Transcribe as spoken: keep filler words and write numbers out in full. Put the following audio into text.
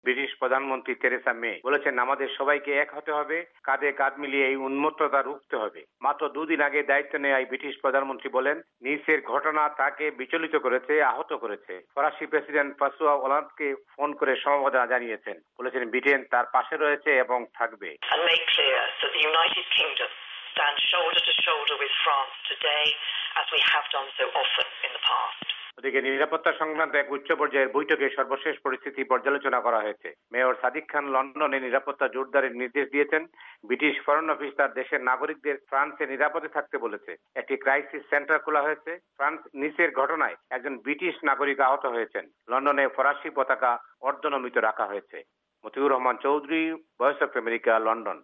British প্রধানমন্ত্রী Teresa মে বলেছেন, আমাদের সবাইকে এক হতে হবে, কাঁধে কাঁধ মিলিয়ে এই উন্মত্ততা রুখতে হবে। মাত্র দুদিন আগে দায়িত্ব নেওয়া ব্রিটিশ প্রধানমন্ত্রী বলেন, নিসের ঘটনা তাকে বিচলিত করেছে, আহত করেছে। ফরাসি প্রেসিডেন্ট ফ্রাঁসোয়া ওলান্দকে ফোন করে সমবেদনা জানিয়েছেন, বলেছেন ব্রিটেন তার পাশে রয়েছে এবং থাকবে। stand shoulder to shoulder with France today, as we have done so often in the past. ওদিকে নিরাপত্তা সংক্রান্ত এক উচ্চ পর্যায়ের বৈঠকে সর্বশেষ পরিস্থিতি পর্যালোচনা করা হয়েছে। মেয়র সাদিক খান লন্ডনে নিরাপত্তা জোরদারের নির্দেশ দিয়েছেন। ব্রিটিশ ফরেন অফিস তার দেশের নাগরিকদের ফ্রান্সে নিরাপদে থাকতে বলেছে। একটি ক্রাইসিস সেন্টার খোলা হয়েছে। ফ্রান্স নিসের ঘটনায় একজন ব্রিটিশ নাগরিক আহত হয়েছেন। লন্ডনে ফরাসি পতাকা অর্ধনমিত রাখা হয়েছে। Motiur Rahman Chowdhury, voice of America, London.